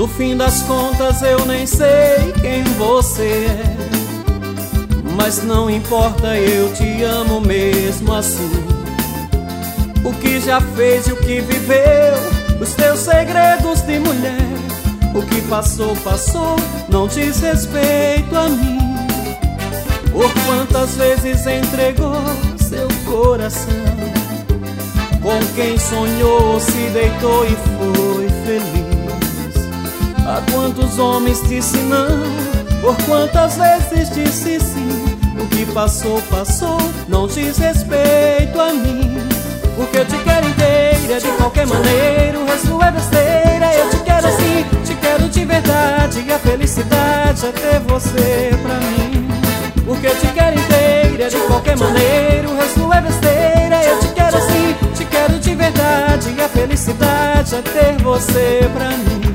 No fim das contas eu nem sei quem você é, mas não importa, eu te amo mesmo assim. O que já fez e o que viveu, os teus segredos de mulher, o que passou, passou, não diz respeito a mim. Por quantas vezes entregou seu coração, com quem sonhou, se deitou e foi feliz. A quantos homens disse não, por quantas vezes disse sim. O que passou, passou, não diz respeito a mim. Porque eu te quero inteira, de qualquer maneira, o resto é besteira. Eu te quero assim, te quero de verdade, a felicidade é ter você pra mim. Porque eu te quero inteira, de qualquer maneira, o resto é besteira. Eu te quero assim, te quero de verdade, a felicidade é ter você pra mim.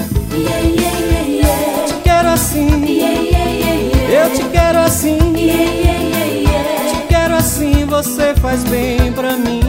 Te quero assim, eu te quero assim, te quero assim, você faz bem pra mim.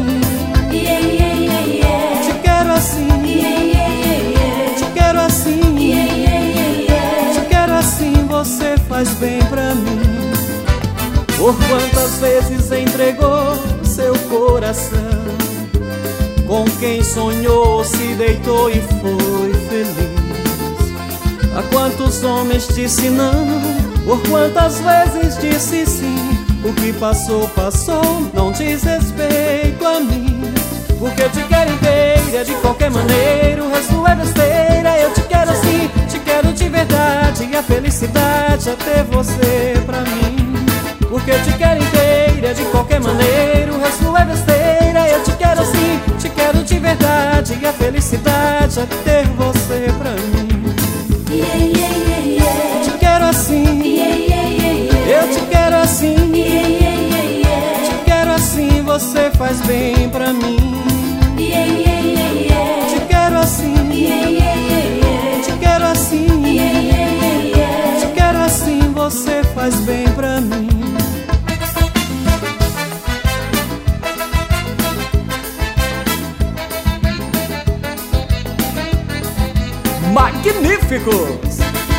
Te quero assim, te quero assim, te quero assim, você faz bem pra mim. Por quantas vezes entregou seu coração, com quem sonhou, se deitou e foi feliz. A quantos homens disse não, por quantas vezes disse sim. O que passou, passou, não diz respeito a mim. Porque eu te quero inteira, de qualquer maneira, o resto é besteira. Eu te quero assim, te quero de verdade, a felicidade é ter você pra mim. Porque eu te quero inteira, de qualquer maneira, o resto é besteira. Eu te quero assim, te quero de verdade, a felicidade é ter você pra mim. Te quero assim, eu te quero assim, te quero assim, você faz bem pra mim. Te quero assim, te quero assim, te quero assim, você faz bem pra mim. Magníficos!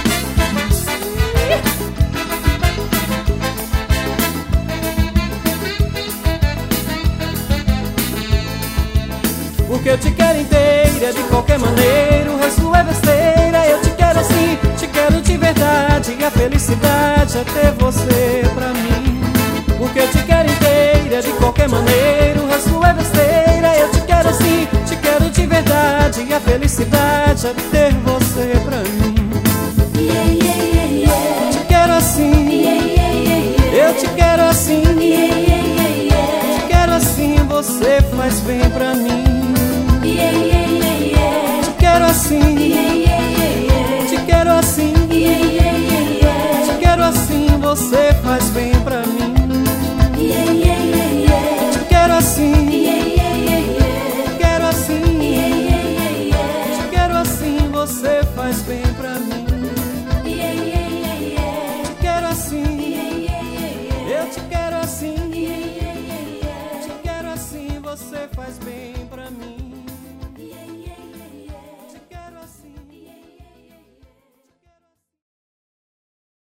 Porque eu te quero inteira, de qualquer maneira, o resto é besteira. Eu te quero assim, te quero de verdade, a felicidade é ter você pra mim. Porque eu te quero inteira, de qualquer maneira, o resto é besteira. Eu te quero assim, te quero de verdade, a felicidade é ter você pra mim. Te quero assim, eu te quero assim, te quero assim, você faz bem pra mim. Te quero assim, te quero assim, te quero assim, você faz bem pra mim. Te quero assim, te quero assim, te quero assim, você faz bem pra mim. Te quero assim, eu te quero assim, te quero assim, você faz bem.